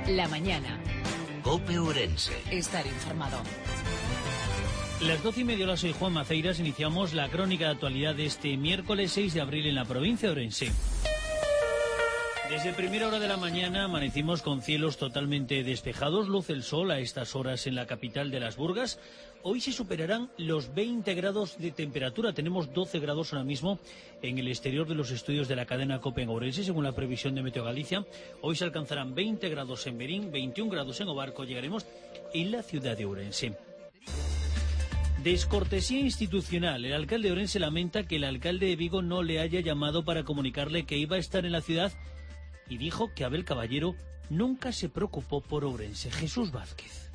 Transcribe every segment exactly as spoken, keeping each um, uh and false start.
La mañana. COPE Ourense. Estar informado. Las doce y media horas, soy Juan Maceiras. Iniciamos la crónica de actualidad de este miércoles seis de abril en la provincia de Ourense. Desde primera hora de la mañana amanecimos con cielos totalmente despejados, luce el sol a estas horas en la capital de las Burgas. Hoy se superarán los veinte grados de temperatura, tenemos doce grados ahora mismo en el exterior de los estudios de la cadena COPE en Ourense, según la previsión de Meteo Galicia. Hoy se alcanzarán veinte grados en Berín, veintiún grados en Obarco, llegaremos en la ciudad de Ourense. Descortesía institucional. El alcalde de Ourense lamenta que el alcalde de Vigo no le haya llamado para comunicarle que iba a estar en la ciudad y dijo que Abel Caballero nunca se preocupó por Ourense. Jesús Vázquez.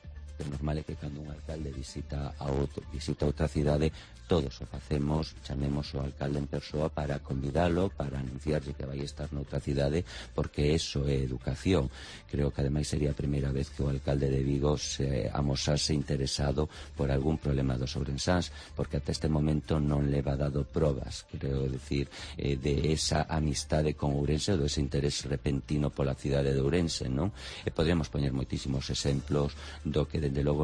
É normal que cando un alcalde visita a outro, visita outra cidade, todos o facemos, chamemos ao alcalde en persoa para convidalo, para anunciarlle que vai estar noutra cidade, porque eso é educación. Creo que ademais sería a primeira vez que o alcalde de Vigo se amosase interesado por algún problema dos ourensáns, porque até este momento non leva dado probas, creo decir, eh, de esa amistade con Ourense, ou ese interés repentino pola cidade de Ourense, non? E podríamos poñer moitísimos exemplos do que dende logo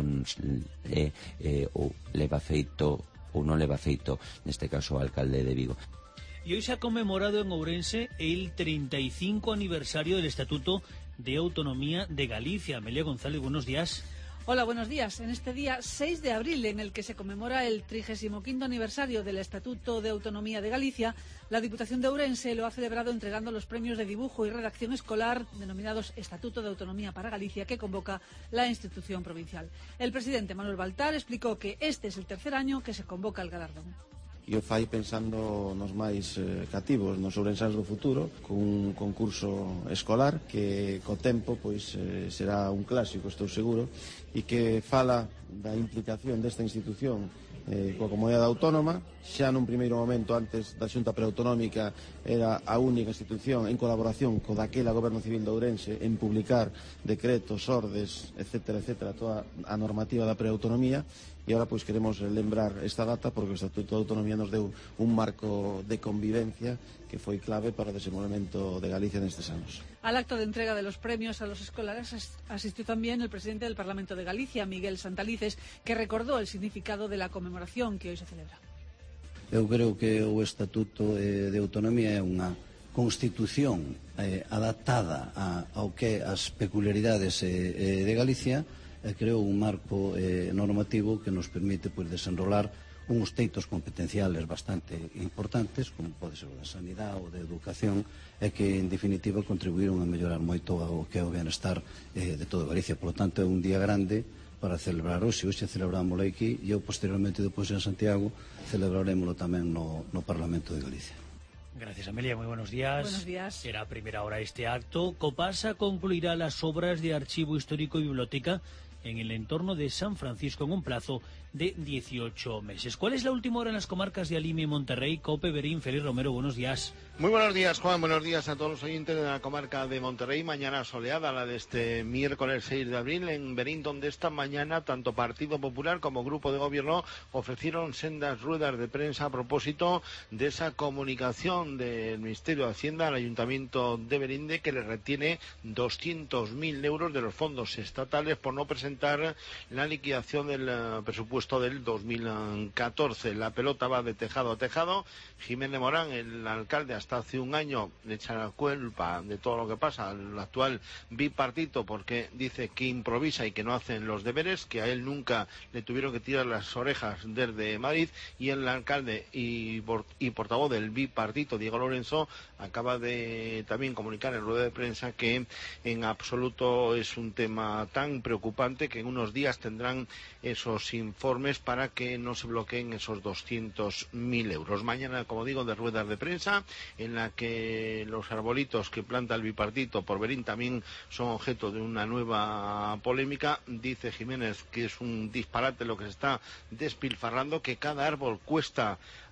é, eh, ou leva feito ou non leva feito, neste caso, o alcalde de Vigo. Y hoy se ha conmemorado en Ourense el treinta y cinco aniversario del Estatuto de Autonomía de Galicia. Amelia González, buenos días. Hola, buenos días. En este día seis de abril, en el que se conmemora el trigésimo quinto aniversario del Estatuto de Autonomía de Galicia, la Diputación de Ourense lo ha celebrado entregando los premios de dibujo y redacción escolar denominados Estatuto de Autonomía para Galicia, que convoca la institución provincial. El presidente Manuel Baltar explicó que este es el tercer año que se convoca el galardón. E o fai pensando nos máis eh, cativos, nos ourensáns do futuro, cun concurso escolar que co tempo pois eh, será un clásico, estou seguro, e que fala da implicación desta institución eh, coa comunidade autónoma. Xa nun primeiro momento, antes da Xunta Preautonómica, era a única institución en colaboración co daquela Goberno Civil de Ourense en publicar decretos, ordes, etcétera, etcétera, toda a normativa da preautonomía. E agora pois queremos lembrar esta data porque o Estatuto de Autonomía nos deu un marco de convivencia que foi clave para o desenvolvemento de Galicia nestes anos. Al acto de entrega de los premios a los escolares asistió también el presidente del Parlamento de Galicia, Miguel Santalices, que recordó el significado de la conmemoración que hoy se celebra. Eu creo que o Estatuto de Autonomía é unha constitución eh, adaptada a, ao que as peculiaridades eh, de Galicia, e creou un marco eh, normativo que nos permite pois, desenrolar uns teitos competenciales bastante importantes, como pode ser o da sanidade ou da educación, e que, en definitiva, contribuíron a mellorar moito o que é o benestar eh, de toda Galicia. Por lo tanto, é un día grande para celebrar hoxe. Hoxe celebrámoslo aquí e eu, posteriormente, depois en Santiago, celebraremoslo tamén no, no Parlamento de Galicia. Gracias, Amelia. Muy buenos días. Buenos días. Será a primera hora este acto. Copasa concluirá las obras de archivo histórico y biblioteca en el entorno de San Francisco en un plazo de dieciocho meses. ¿Cuál es la última hora en las comarcas de Alimia y Monterrey? Cope, Berín, Félix Romero, buenos días. Muy buenos días, Juan, buenos días a todos los oyentes de la comarca de Monterrey. Mañana soleada, la de este miércoles seis de abril, en Berín, donde esta mañana tanto Partido Popular como Grupo de Gobierno ofrecieron sendas ruedas de prensa a propósito de esa comunicación del Ministerio de Hacienda al Ayuntamiento de Berín de que le retiene doscientos mil euros de los fondos estatales por no presentar la liquidación del uh, presupuesto del dos mil catorce. La pelota va de tejado a tejado. Jiménez Morán, el alcalde, hasta hace un año le echa la culpa de todo lo que pasa al actual bipartito porque dice que improvisa y que no hacen los deberes, que a él nunca le tuvieron que tirar las orejas desde Madrid, y el alcalde y, y portavoz del bipartito, Diego Lorenzo, acaba de también comunicar en rueda de prensa que en absoluto es un tema tan preocupante, que en unos días tendrán esos informes para que no se bloqueen esos doscientos mil euros. Mañana, como digo, de ruedas de prensa en la que los arbolitos que planta el bipartito por Berín también son objeto de una nueva polémica. Dice Jiménez que es un disparate lo que se está despilfarrando, que cada árbol cuesta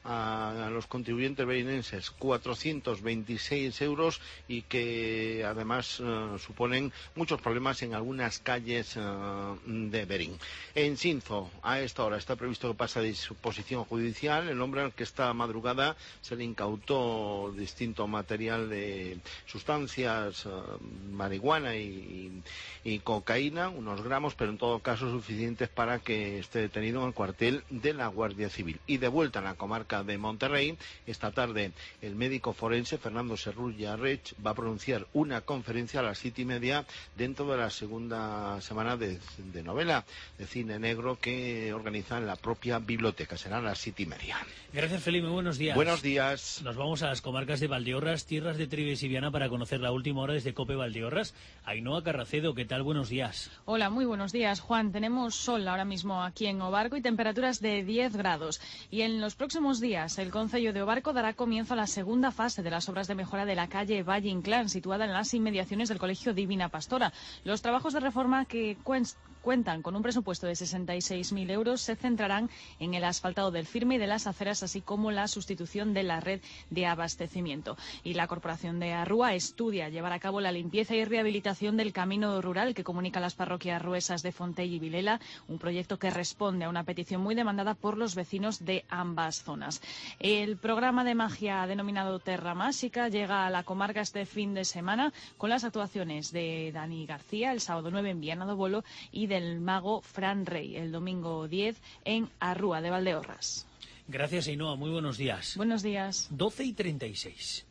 a, a los contribuyentes berinenses cuatrocientos veintiséis euros y que además uh, suponen muchos problemas en algunas calles uh, de Berín. En Sinzo, a esta hora está previsto que pase a disposición judicial el hombre al que esta madrugada se le incautó distinto material de sustancias, uh, marihuana y, y cocaína, unos gramos, pero en todo caso suficientes para que esté detenido en el cuartel de la Guardia Civil. Y de vuelta en la comarca de Monterrey, esta tarde el médico forense Fernando Serrulla Rech va a pronunciar una conferencia a las siete y media dentro de la segunda semana de, de novela de cine negro que organiza en la propia biblioteca. Será a las siete y media. Gracias, Felipe. Buenos días. Buenos días. Nos vamos a las comarcas de Valdeorras, tierras de Trives y Viana, para conocer la última hora desde COPE Valdeorras. Ainhoa Carracedo, ¿qué tal? Buenos días. Hola, muy buenos días, Juan. Tenemos sol ahora mismo aquí en Obarco y temperaturas de diez grados. Y en los próximos días, el concello de Obarco dará comienzo a la segunda fase de las obras de mejora de la calle Valle Inclán, situada en las inmediaciones del Colegio Divina Pastora. Los trabajos de reforma que cuentan con un presupuesto de sesenta y seis mil euros se centrarán en el asfaltado del firme y de las aceras, así como la sustitución de la red de abastecimiento. Y la Corporación de Arrúa estudia llevar a cabo la limpieza y rehabilitación del camino rural que comunica las parroquias ruesas de Fontell y Vilela, un proyecto que responde a una petición muy demandada por los vecinos de ambas zonas. El programa de magia denominado Terra Mágica llega a la comarca este fin de semana con las actuaciones de Dani García el sábado nueve en Viana do Bolo y del mago Fran Rey el domingo diez en Arrúa de Valdeorras. Gracias, Ainhoa. Muy buenos días. Buenos días. doce y treinta y seis.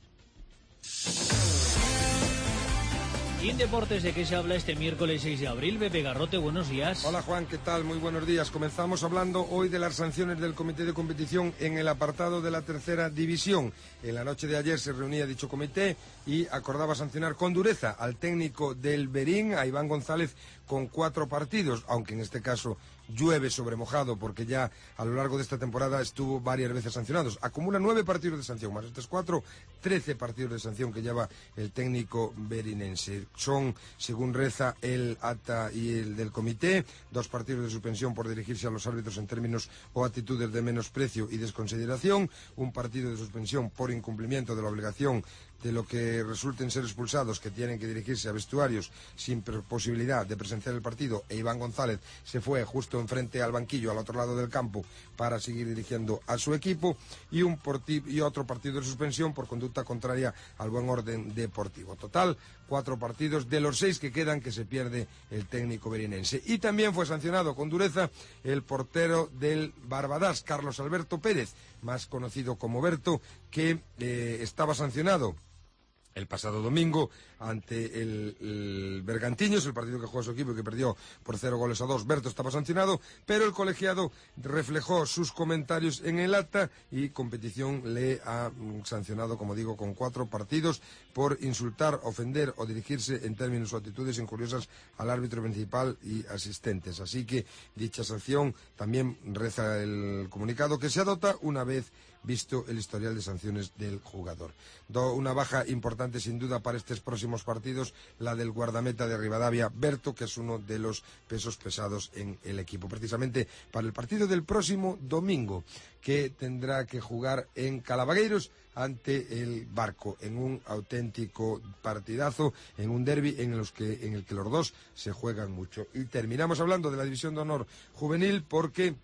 Y en deportes, ¿de qué se habla este miércoles seis de abril? Pepe Garrote, buenos días. Hola Juan, ¿qué tal? Muy buenos días. Comenzamos hablando hoy de las sanciones del comité de competición en el apartado de la tercera división. En la noche de ayer se reunía dicho comité y acordaba sancionar con dureza al técnico del Berín, a Iván González, con cuatro partidos, aunque en este caso llueve sobre mojado porque ya a lo largo de esta temporada estuvo varias veces sancionados. Acumula nueve partidos de sanción, más estos cuatro, trece partidos de sanción que lleva el técnico berinense. Son, según reza el acta y el del comité, dos partidos de suspensión por dirigirse a los árbitros en términos o actitudes de menosprecio y desconsideración, un partido de suspensión por incumplimiento de la obligación de lo que resulten ser expulsados, que tienen que dirigirse a vestuarios sin posibilidad de presenciar el partido, e Iván González se fue justo enfrente al banquillo, al otro lado del campo, para seguir dirigiendo a su equipo, y, un y otro partido de suspensión por conducta contraria al buen orden deportivo. Total, cuatro partidos de los seis que quedan que se pierde el técnico berinense. Y también fue sancionado con dureza el portero del Barbadas, Carlos Alberto Pérez, más conocido como Berto, que eh, estaba sancionado el pasado domingo ante el, el Bergantiños, el partido que jugó su equipo y que perdió por cero goles a dos. Berto estaba sancionado, pero el colegiado reflejó sus comentarios en el acta y competición le ha sancionado, como digo, con cuatro partidos por insultar, ofender o dirigirse en términos o actitudes injuriosas al árbitro principal y asistentes. Así que dicha sanción también reza el comunicado que se adopta una vez visto el historial de sanciones del jugador. Do una baja importante sin duda para estos próximos partidos, la del guardameta de Rivadavia, Berto, que es uno de los pesos pesados en el equipo. Precisamente para el partido del próximo domingo, que tendrá que jugar en Calabagueiros ante el Barco, en un auténtico partidazo, en un derbi en, los que, en el que los dos se juegan mucho. Y terminamos hablando de la División de Honor Juvenil porque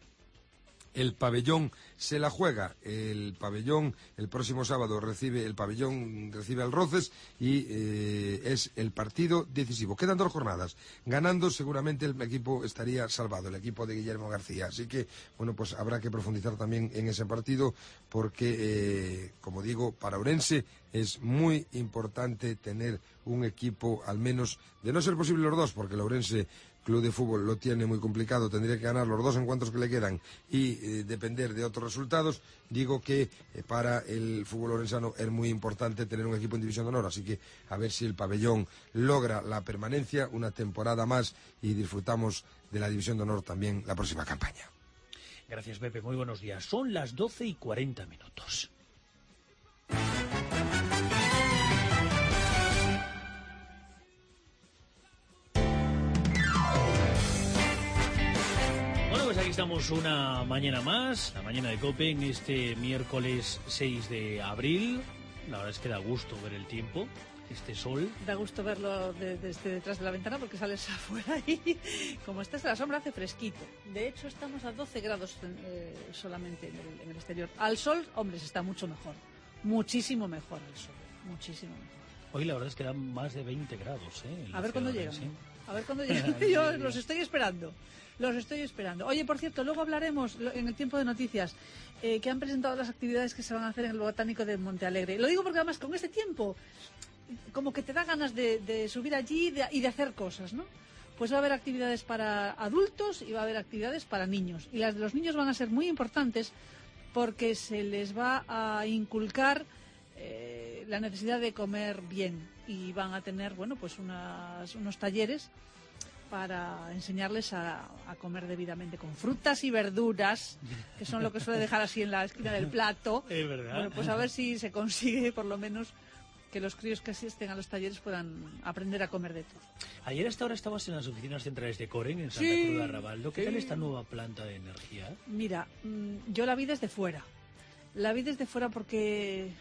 el pabellón se la juega. El pabellón el próximo sábado recibe el pabellón recibe al Roces y eh, es el partido decisivo. Quedan dos jornadas. Ganando seguramente el equipo estaría salvado, el equipo de Guillermo García. Así que, bueno, pues habrá que profundizar también en ese partido porque, eh, como digo, para Ourense es muy importante tener un equipo, al menos, de no ser posible los dos, porque el Ourense Club de Fútbol lo tiene muy complicado, tendría que ganar los dos encuentros que le quedan y eh, depender de otros resultados. Digo que eh, para el fútbol orensano es muy importante tener un equipo en División de Honor, así que a ver si el pabellón logra la permanencia una temporada más y disfrutamos de la División de Honor también la próxima campaña. Gracias, Pepe, muy buenos días. Son las doce y cuarenta minutos. aquí estamos una mañana más, la mañana de COPE, en este miércoles seis de abril. La verdad es que da gusto ver el tiempo, este sol. Da gusto verlo de, desde detrás de la ventana porque sales afuera y como estás en la sombra hace fresquito. De hecho estamos a doce grados eh, solamente en el, en el exterior. Al sol, hombre, se está mucho mejor, muchísimo mejor al sol, muchísimo mejor. Hoy la verdad es que dan más de veinte grados, ¿eh? A ver cuándo llegan. ¿Sí? A ver cuándo llegan. Yo los estoy esperando. Los estoy esperando. Oye, por cierto, luego hablaremos en el tiempo de noticias eh, que han presentado las actividades que se van a hacer en el Botánico de Monte Alegre. Lo digo porque además con este tiempo como que te da ganas de, de subir allí y de, y de hacer cosas, ¿no? Pues va a haber actividades para adultos y va a haber actividades para niños. Y las de los niños van a ser muy importantes porque se les va a inculcar eh, la necesidad de comer bien y van a tener, bueno, pues unas, unos talleres para enseñarles a, a comer debidamente con frutas y verduras, que son lo que suele dejar así en la esquina del plato. Es verdad. Bueno, pues a ver si se consigue por lo menos que los críos que asisten a los talleres puedan aprender a comer de todo. Ayer a esta hora estabas en las oficinas centrales de Coren, en Santa Sí, Cruz de Arrabaldo. ¿Qué sí. tal esta nueva planta de energía? Mira, mmm, yo la vi desde fuera. La vi desde fuera porque...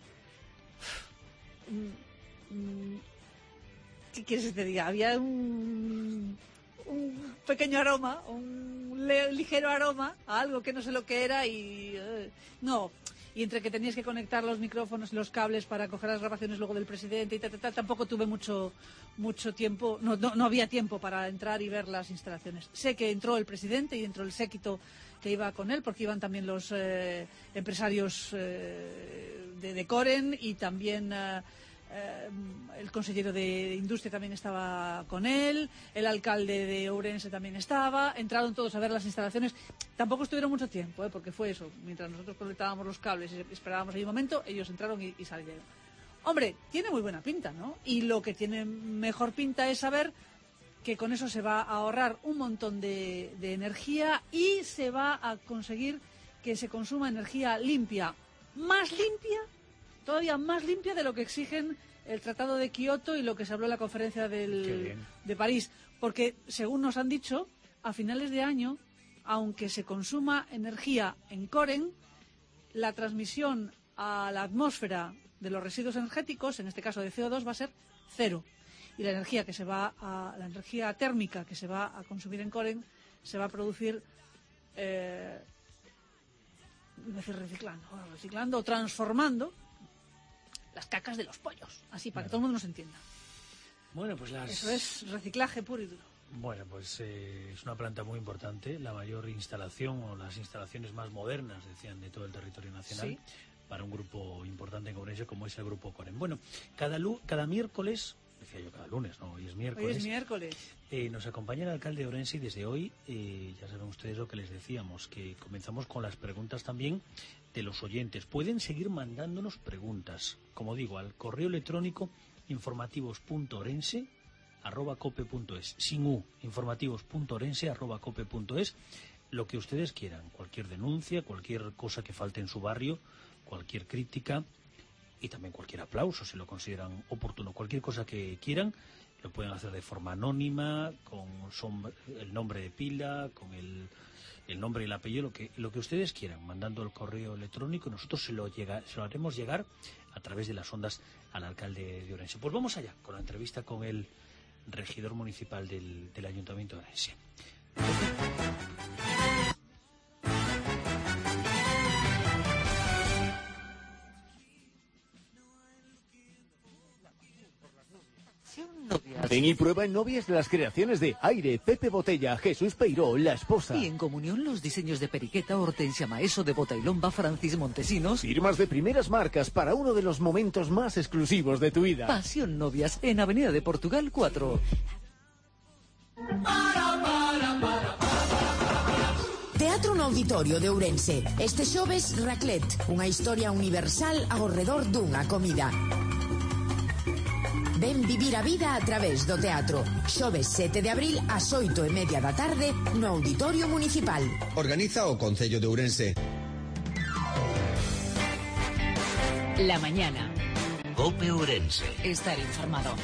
Mmm, mmm, ¿qué quieres que te diga? Había un, un pequeño aroma, un le, ligero aroma a algo que no sé lo que era y... Uh, no... Y entre que tenías que conectar los micrófonos y los cables para coger las grabaciones luego del presidente y tal, tal, tal, tampoco tuve mucho mucho tiempo, no, no, no había tiempo para entrar y ver las instalaciones. Sé que entró el presidente y entró el séquito que iba con él, porque iban también los eh, empresarios eh, de, de Coren y también... Eh, Eh, el consejero de Industria también estaba con él, el alcalde de Ourense también estaba, entraron todos a ver las instalaciones. Tampoco estuvieron mucho tiempo, ¿eh? Porque fue eso, mientras nosotros conectábamos los cables y esperábamos ahí un momento, ellos entraron y, y salieron. Hombre, tiene muy buena pinta, ¿no? Y lo que tiene mejor pinta es saber que con eso se va a ahorrar un montón de, de energía y se va a conseguir que se consuma energía limpia, más limpia, todavía más limpia de lo que exigen el Tratado de Kioto y lo que se habló en la conferencia del, de París. Porque, según nos han dicho, a finales de año, aunque se consuma energía en Coren, la transmisión a la atmósfera de los residuos energéticos, en este caso de C O dos, va a ser cero. Y la energía que se va a, la energía térmica que se va a consumir en Coren se va a producir eh, iba a decir reciclando, reciclando o transformando las cacas de los pollos, así para que todo el mundo nos entienda. Bueno, pues las... Eso es reciclaje puro y duro. Bueno, pues eh, es una planta muy importante, la mayor instalación o las instalaciones más modernas, decían, de todo el territorio nacional, sí, para un grupo importante en Ourense como es el Grupo Coren. Bueno, cada, lu cada miércoles, decía yo cada lunes, no, hoy es miércoles. Hoy es miércoles. Eh, nos acompaña el alcalde de Ourense y desde hoy, eh, ya saben ustedes lo que les decíamos, que comenzamos con las preguntas también de los oyentes. Pueden seguir mandándonos preguntas, como digo, al correo electrónico informativos punto orense arroba cope punto es, sin u, informativos punto orense arroba cope punto es, lo que ustedes quieran, cualquier denuncia, cualquier cosa que falte en su barrio, cualquier crítica y también cualquier aplauso, si lo consideran oportuno, cualquier cosa que quieran, lo pueden hacer de forma anónima, con el nombre de pila, con el... el nombre y el apellido, lo que, lo que ustedes quieran, mandando el correo electrónico, nosotros se lo, llega, se lo haremos llegar a través de las ondas al alcalde de Ourense. Pues vamos allá, con la entrevista con el regidor municipal del, del Ayuntamiento de Ourense. Ven y prueba en Novias las creaciones de Aire, Pepe Botella, Jesús Peiró, La Esposa. Y en comunión los diseños de Periqueta, Hortensia Maeso, de Bota y Lomba, Francis Montesinos. Firmas de primeras marcas para uno de los momentos más exclusivos de tu vida. Pasión Novias, en Avenida de Portugal cuatro. Teatro no Auditorio de Ourense. Este xoves, Raclette, unha historia universal ao redor dunha comida. Ven vivir a vida a través do teatro. Xoves sete de abril ás oito e media da tarde no Auditorio Municipal. Organiza o Concello de Ourense. La mañana. COPE Ourense. Estar informado.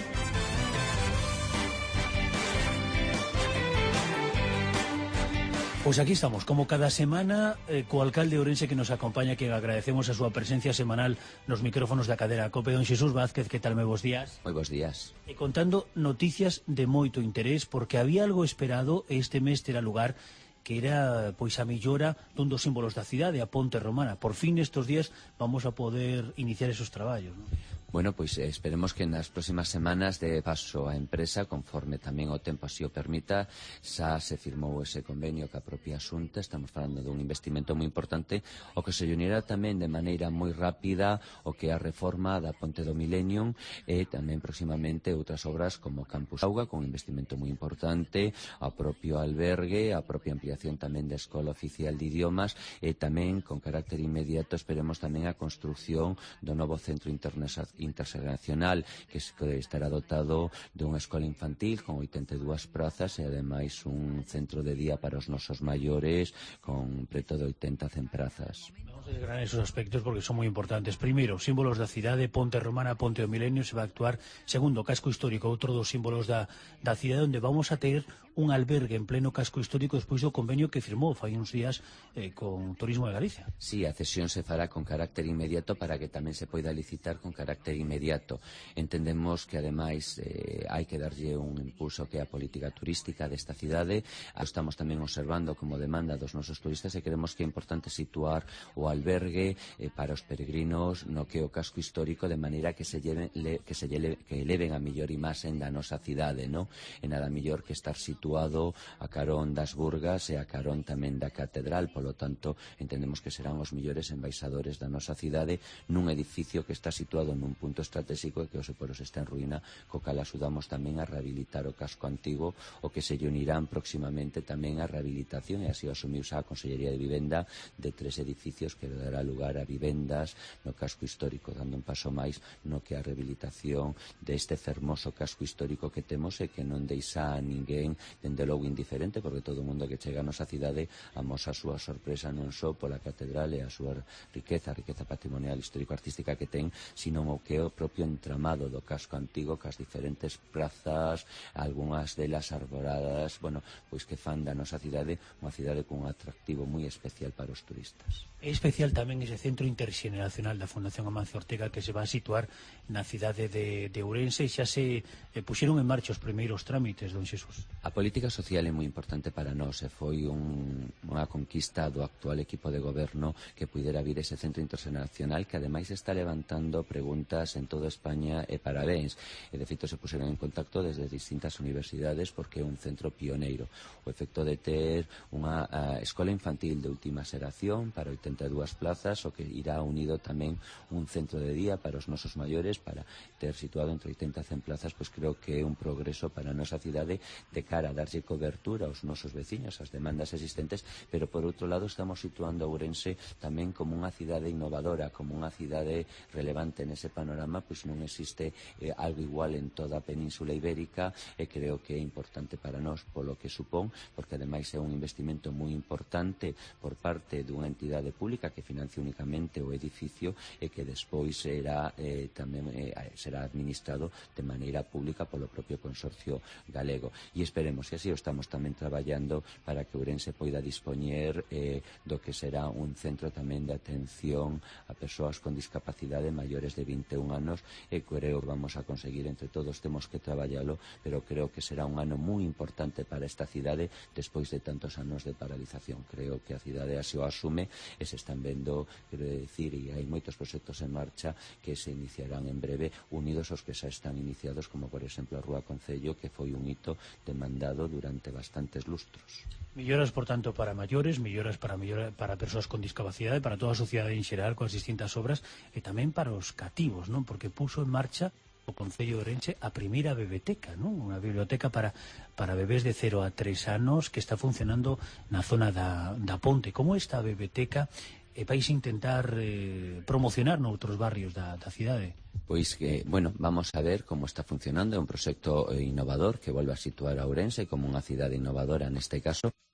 Pois aquí estamos, como cada semana, eh, co alcalde Ourense que nos acompaña, que agradecemos a súa presencia semanal nos micrófonos da cadera COPE, don Xesús Vázquez. Que tal, moi bons días? Moi bons días. E contando noticias de moito interés, porque había algo esperado este mes terá lugar, que era pois a mellora dun dos símbolos da cidade, a Ponte Romana. Por fin estes días vamos a poder iniciar esos traballos, non? Bueno, pois eh, esperemos que nas próximas semanas de paso a empresa, conforme tamén o tempo así o permita. Xa se firmou ese convenio ca propia Xunta, estamos falando dun investimento moi importante, o que se unirá tamén de maneira moi rápida o que é a reforma da Ponte do Millennium e tamén próximamente outras obras como Campus Auga, con un investimento moi importante, a propio albergue, a propia ampliación tamén da Escola Oficial de Idiomas e tamén con carácter inmediato esperemos tamén a construción do novo Centro Internacional Internacional que estará dotado de unha escola infantil con oitenta e dúas prazas e ademais un centro de día para os nosos maiores con preto de oitenta cen prazas. Vamos a desgranar esos aspectos porque son moi importantes. Primeiro, símbolos da cidade, Ponte Romana, Ponte do Milenio, se va a actuar. Segundo, casco histórico, outro dos símbolos da, da cidade, onde vamos a ter un albergue en pleno casco histórico despois do convenio que firmou fai uns días eh, con Turismo de Galicia. Sí, a cesión se fará con carácter inmediato para que tamén se poida licitar con carácter inmediato. Entendemos que ademais eh, hai que darlle un impulso que é a política turística desta cidade. Estamos tamén observando como demanda dos nosos turistas e queremos que é importante situar o albergue eh, para os peregrinos no que é o casco histórico de maneira que se lleven, le, que se lleve, que eleven a mellor imaxen da nosa cidade, no? E nada mellor que estar situado a carón das Burgas e a carón tamén da Catedral, polo tanto entendemos que serán os mellores embaixadores da nosa cidade nun edificio que está situado nun punto estratégico e que hoxe por os está en ruína, co cal axudamos tamén a rehabilitar o casco antigo, o que se unirán próximamente tamén a rehabilitación e así asumiuse a Consellería de Vivenda de tres edificios que dará lugar a vivendas no casco histórico, dando un paso máis no que a rehabilitación deste fermoso casco histórico que temos e que non deixa a ninguén dende logo indiferente, porque todo o mundo que chega a nosa cidade amosa a súa sorpresa non só pola catedral e a súa riqueza, a riqueza patrimonial histórico-artística que ten, sino o que é o propio entramado do casco antigo, cas diferentes prazas, algunhas delas arboradas, bueno, pois que fan da nosa cidade unha cidade con un atractivo moi especial para os turistas. É especial tamén ese centro interxeneracional da Fundación Amancio Ortega que se va a situar na cidade de, de Ourense e xa se eh, puxeron en marcha os primeiros trámites, don Xesús. A política social é moi importante para nós e foi un, unha conquista do actual equipo de goberno que puidera vir ese centro interxeneracional que ademais está levantando preguntas en toda España e parabéns. E de feito se puseron en contacto desde distintas universidades porque é un centro pioneiro. O efecto de ter unha uh, escola infantil de última xeración para oitenta e dúas plazas, o que irá unido tamén un centro de día para os nosos maiores para ter situado entre oitenta e cen plazas, pois creo que é un progreso para a nosa cidade de cara a darlle cobertura aos nosos veciños, as demandas existentes, pero por outro lado estamos situando a Ourense tamén como unha cidade innovadora, como unha cidade relevante nese panorama, pois non existe eh, algo igual en toda a Península Ibérica e creo que é importante para nós polo que supón, porque ademais é un investimento moi importante por parte dunha entidade pública que financia únicamente o edificio e que despois será eh, tamén eh, será administrado de maneira pública polo propio Consorcio Galego. E esperemos que así o estamos tamén traballando para que Ourense poida dispoñer eh, do que será un centro tamén de atención a persoas con discapacidade maiores de vinte e un anos e creo que vamos a conseguir entre todos, temos que traballalo, pero creo que será un ano moi importante para esta cidade despois de tantos anos de paralización. Creo que a cidade así o asume e se están vendo, quero decir, e hai moitos proxectos en marcha que se iniciarán en breve unidos aos que xa están iniciados, como por exemplo a Rúa Concello, que foi un hito demandado durante bastantes lustros. Melloras, por tanto, para maiores, melloras para mellora, para persoas con discapacidade, para toda a sociedade en xeral, coas distintas obras, e tamén para os cativos, non? Porque puso en marcha o Concello de Ourense a primeira biblioteca, non? Unha biblioteca para, para bebés de cero a tres anos que está funcionando na zona da, da Ponte. Como esta biblioteca e vais intentar eh, promocionar noutros barrios da, da cidade? Pois que, bueno, vamos a ver como está funcionando. É un proxecto innovador que volve a situar a Ourense como unha cidade innovadora neste caso.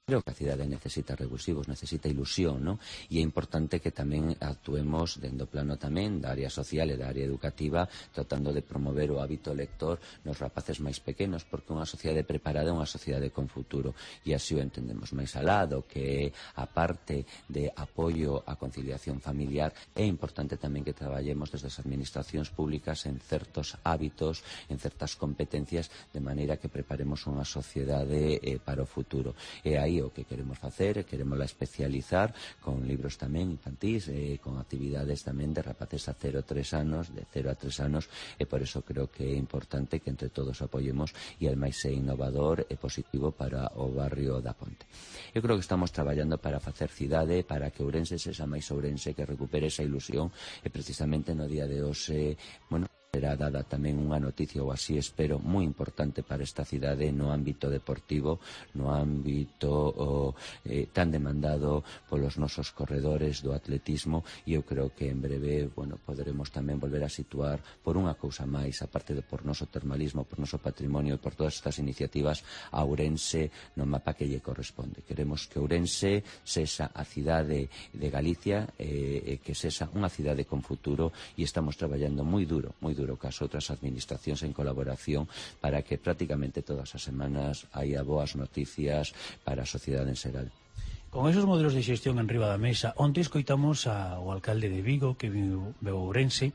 Creo que a cidade necesita revulsivos, necesita ilusión, non? E é importante que tamén actuemos dentro do plano tamén da área social e da área educativa, tratando de promover o hábito lector nos rapaces máis pequenos, porque unha sociedade preparada é unha sociedade con futuro, e así o entendemos. Máis alado que a parte de apoio á conciliación familiar, é importante tamén que traballemos desde as administracións públicas en certos hábitos, en certas competencias, de maneira que preparemos unha sociedade eh, para o futuro. E aí o que queremos facer, queremos la especializar con libros tamén infantís, eh, con actividades tamén de rapaces a cero a tres anos, de cero a tres anos, e por eso creo que é importante que entre todos apoyemos, e ademais é innovador e positivo para o barrio da Ponte. Eu creo que estamos traballando para facer cidade, para que Ourense sexa máis Ourense, que recupere esa ilusión, e precisamente no día de hoxe, bueno, será dada tamén unha noticia, ou así espero, moi importante para esta cidade no ámbito deportivo, no ámbito oh, eh, tan demandado polos nosos corredores do atletismo, e eu creo que en breve, bueno, poderemos tamén volver a situar por unha cousa máis, aparte de por noso termalismo, por noso patrimonio e por todas estas iniciativas, a Ourense no mapa que lle corresponde. Queremos que Ourense sexa a cidade de Galicia, eh, que sexa unha cidade con futuro, e estamos traballando moi duro, moi duro cas outras administracións en colaboración para que prácticamente todas as semanas haya boas noticias para a sociedade en xeral. Con esos modelos de xestión en riba da mesa, onte escoitamos ao alcalde de Vigo, que viu Ourense,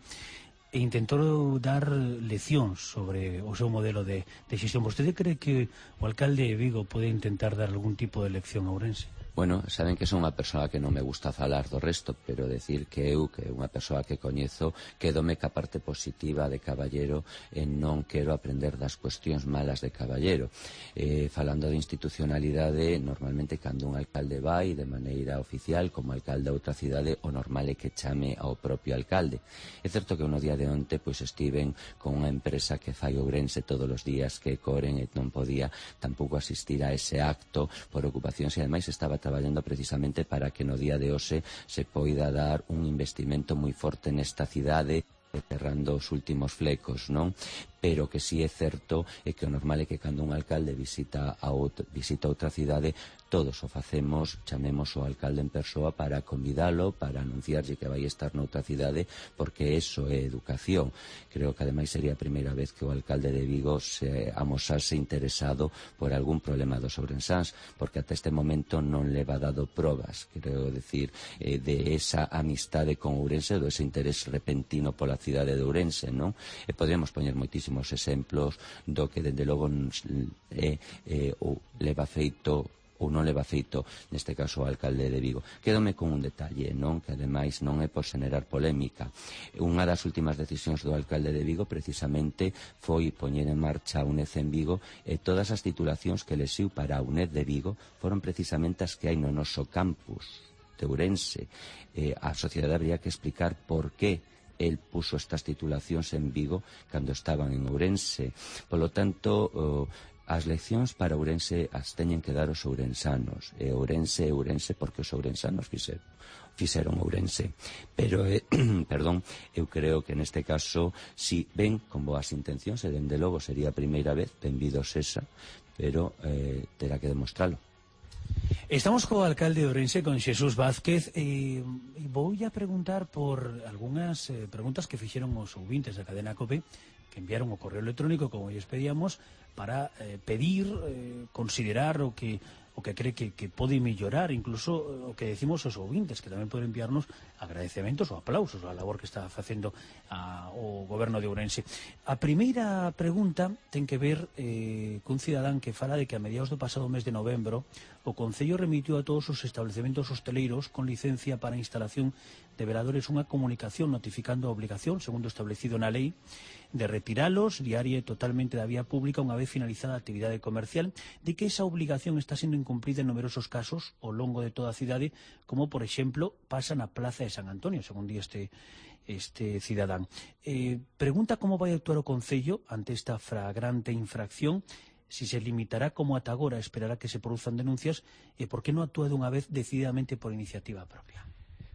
e intentou dar leccións sobre o seu modelo de, de xestión. Vostede cree que o alcalde de Vigo pode intentar dar algún tipo de lección a Ourense? Bueno, saben que son unha persoa que non me gusta falar do resto, pero decir que eu, que é unha persoa que coñezo, quedome ca parte positiva de Caballero e non quero aprender das cuestións malas de Caballero. Eh, falando de institucionalidade, normalmente cando un alcalde vai de maneira oficial como alcalde a outra cidade, o normal é que chame ao propio alcalde. É certo que no día de onte pois estiven con unha empresa que fai Ourense todos os días, que Coren, e non podía tampouco asistir a ese acto por ocupacións, e ademais estaba traballando precisamente para que no día de hoxe se poida dar un investimento moi forte nesta cidade, cerrando os últimos flecos, non? Pero que si é certo é que o normal é que cando un alcalde visita a outra, visita outra cidade, todos o facemos, chamemos ao alcalde en persoa para convidalo, para anunciarlle que vai estar noutra cidade, porque eso é educación. Creo que ademais sería a primeira vez que o alcalde de Vigo se amosase interesado por algún problema dos ourensáns, porque ata este momento non leva dado probas, quero decir, eh, de esa amistade con Ourense, do ese interés repentino pola cidade de Ourense, non? E podríamos poñer moitísimos exemplos do que, dende logo, eh, eh, ou leva feito ou non leva feito, neste caso, o alcalde de Vigo. Quédome con un detalle, non? Que ademais non é por xenerar polémica. Unha das últimas decisións do alcalde de Vigo precisamente foi poñer en marcha a UNED en Vigo, e todas as titulacións que lexiu para a UNED de Vigo foron precisamente as que hai no noso campus de Ourense. Eh, a sociedade habría que explicar por qué el puso estas titulacións en Vigo cando estaban en Ourense. Polo tanto, oh, as leccións para Ourense as teñen que dar os ourensanos. E Ourense é Ourense porque os ourensanos fixeron, fixeron Ourense. Pero, eh, perdón, eu creo que neste caso, si ven con boas intencións, e dende logo sería a primeira vez, benvidos esa, pero eh, terá que demostralo. Estamos co alcalde de Ourense, con Xesús Vázquez, e eh, vou a preguntar por algunhas eh, preguntas que fixeron os ouvintes da cadena COPE, que enviaron o correo electrónico, como lles pedíamos, para eh, pedir, eh, considerar o que o que cree que, que pode mellorar, incluso o que decimos os ouvintes, que tamén poden enviarnos agradecementos ou aplausos á labor que está facendo a, o goberno de Ourense. A primeira pregunta ten que ver eh, cun cidadán que fala de que a mediados do pasado mes de novembro o Concello remitiu a todos os establecementos hosteleiros con licencia para a instalación de veladores unha comunicación notificando a obligación, segundo establecido na lei, de retiralos diaria e totalmente da vía pública unha vez finalizada a actividade comercial, de que esa obligación está sendo incumplida en numerosos casos ao longo de toda a cidade, como, por exemplo, pasa na Plaza de San Antonio, según di este, este cidadán. Eh, pregunta como vai actuar o Concello ante esta flagrante infracción, si se limitará como ata agora, esperará que se produzan denuncias, e por que non actúa dunha vez decididamente por iniciativa propia.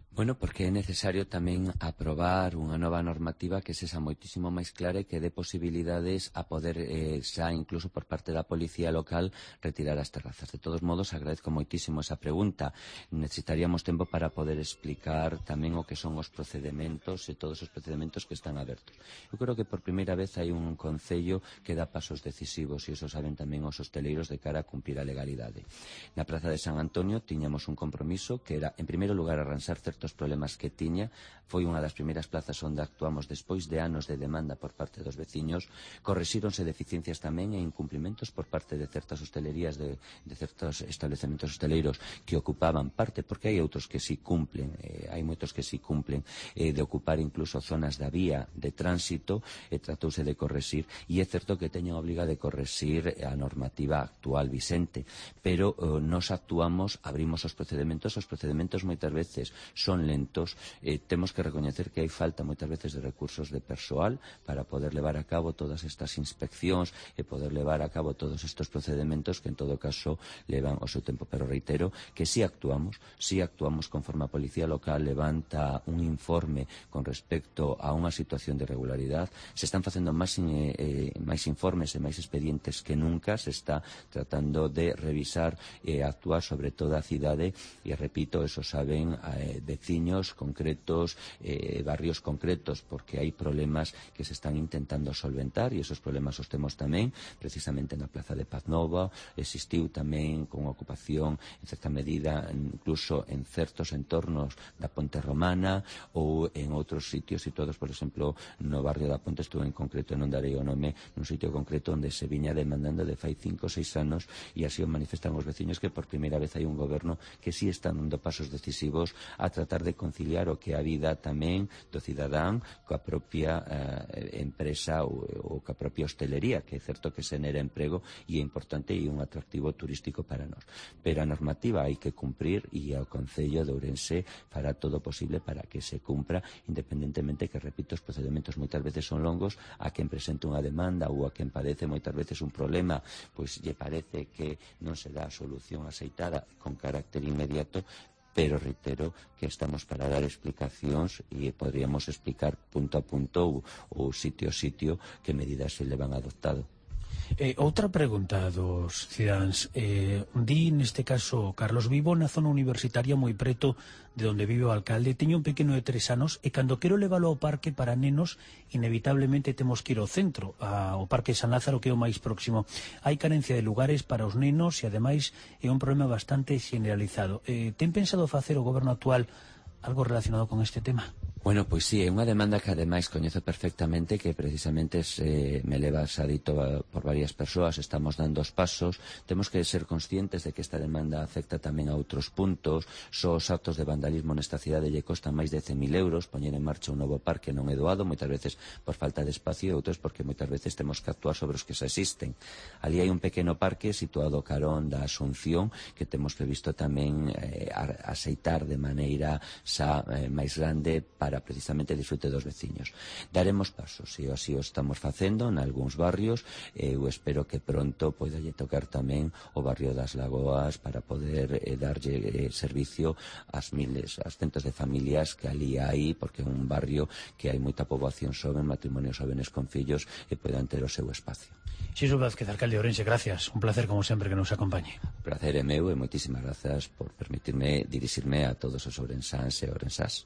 Bueno, porque é necesario tamén aprobar unha nova normativa que sexa moitísimo máis clara e que dé posibilidades a poder, eh, xa incluso por parte da policía local, retirar as terrazas. De todos modos, agradezco moitísimo esa pregunta. Necesitaríamos tempo para poder explicar tamén o que son os procedementos e todos os procedementos que están abertos. Eu creo que por primeira vez hai un concello que dá pasos decisivos, e iso saben tamén os hosteleiros, de cara a cumprir a legalidade. Na Praza de San Antonio tiñamos un compromiso que era, en primeiro lugar, arranxar certos problemas que tiña. Foi unha das primeiras plazas onde actuamos despois de anos de demanda por parte dos veciños. Correxíronse deficiencias tamén e incumplimentos por parte de certas hostelerías, de, de certos establecementos hosteleiros que ocupaban parte, porque hai outros que si cumplen, eh, hai moitos que si cumplen, eh, de ocupar incluso zonas da vía de tránsito, e eh, tratouse de correxir, e é certo que teñen obriga de correxir a normativa actual visente, pero eh, nos actuamos, abrimos os procedementos. Os procedementos moitas veces son lentos, eh, temos que recoñecer que hai falta moitas veces de recursos de persoal para poder levar a cabo todas estas inspeccións e poder levar a cabo todos estes procedementos que en todo caso levan o seu tempo, pero reitero que si actuamos, si actuamos conforme a Policía Local levanta un informe con respecto a unha situación de irregularidade. Se están facendo máis, eh, máis informes e máis expedientes que nunca, se está tratando de revisar e actuar sobre toda a cidade, e repito, eso saben eh, veciños concretos, eh, barrios concretos, porque hai problemas que se están intentando solventar, e esos problemas os temos tamén precisamente na Plaza de Paz Nova. Existiu tamén con ocupación en certa medida incluso en certos entornos da Ponte Romana ou en outros sitios situados, por exemplo, no barrio da Ponte. Estuve en concreto, non darei o nome, nun sitio concreto onde se viña demandando de fai cinco ou seis anos, e así o manifestan os veciños, que por primeira vez hai un goberno que sí está dando pasos decisivos a tratar de conciliar o que a vida tamén do cidadán coa propia eh, empresa ou, ou coa propia hostelería, que é certo que se nera emprego e é importante e un atractivo turístico para nós. Pero a normativa hai que cumprir, e o Concello de Ourense fará todo o posible para que se cumpra, independentemente que, repito, os procedementos moitas veces son longos. A quen presente unha demanda ou a quen padece moitas veces un problema, pois lle parece que non se dá a solución aceitada con carácter inmediato, pero reitero que estamos para dar explicacións e poderíamos explicar punto a punto ou, ou sitio a sitio que medidas se levan adoptado. Eh, outra pregunta dos cidadáns. Eh, di, neste caso, Carlos, vivo na zona universitaria moi preto de onde vive o alcalde. Teño un pequeno de tres anos e cando quero levalo ao parque para nenos, inevitablemente temos que ir ao centro, ao Parque San Lázaro, que é o máis próximo. Hai carencia de lugares para os nenos e, ademais, é un problema bastante generalizado. Eh, ten pensado facer o goberno actual algo relacionado con este tema? Bueno, pois sí, é unha demanda que ademais coñezo perfectamente, que precisamente se me leva xa dito por varias persoas. Estamos dando os pasos, temos que ser conscientes de que esta demanda afecta tamén a outros puntos. Só os actos de vandalismo nesta cidade lle costan máis de cen mil euros. Poñer en marcha un novo parque non é doado, moitas veces por falta de espacio, e outros porque moitas veces temos que actuar sobre os que xa existen. Ali hai un pequeno parque situado carón da Asunción que temos previsto tamén eh, aceitar de maneira xa eh, máis grande para para precisamente disfrute dos veciños. Daremos pasos, e así o estamos facendo en algúns barrios. Eu espero que pronto poidalle tocar tamén o barrio das Lagoas para poder eh, darlle eh, servicio ás miles, ás centos de familias que ali hai, porque é un barrio que hai moita poboación xoven, matrimonios xovenes con fillos, e poidan ter o seu espacio. Xesús Vázquez, alcalde de Ourense, gracias. Un placer, como sempre, que nos acompañe. O placer é meu, e moitísimas grazas por permitirme dirixirme a todos os ourensáns e ourensás.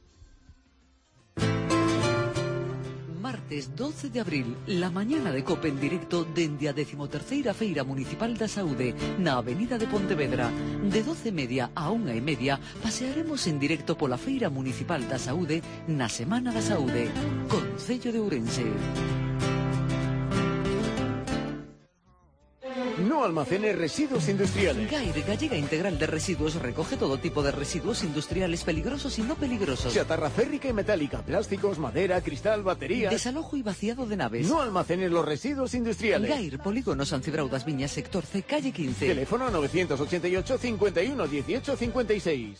Martes doce de abril, la mañana de COPE en directo dende a decimoterceira Feira Municipal da Saúde na Avenida de Pontevedra. De doce e media a unha e media pasearemos en directo pola Feira Municipal da Saúde na Semana da Saúde. Concello de Ourense. No almacenes residuos industriales. Gair, Gallega Integral de Residuos, recoge todo tipo de residuos industriales peligrosos y no peligrosos. Chatarra férrica y metálica, plásticos, madera, cristal, baterías. Desalojo y vaciado de naves. No almacenes los residuos industriales. Gair, Polígono San Cibrao das Viñas, sector C, calle quince. Teléfono novecientos ochenta y ocho, cincuenta y uno, dieciocho, cincuenta y seis.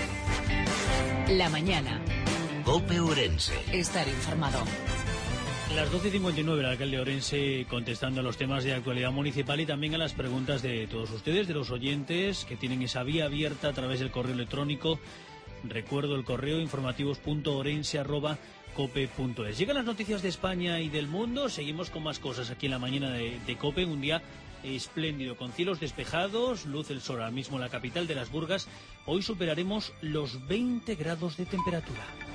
La mañana. COPE Ourense. Estar informado. Las doce y cincuenta y nueve, el alcalde de Orense contestando a los temas de actualidad municipal y también a las preguntas de todos ustedes, de los oyentes, que tienen esa vía abierta a través del correo electrónico. Recuerdo el correo informativos punto orense arroba cope punto es. Llegan las noticias de España y del mundo. Seguimos con más cosas aquí en la mañana de, de COPE. Un día espléndido, con cielos despejados, luce el sol ahora mismo en la capital de las Burgas. Hoy superaremos los veinte grados de temperatura.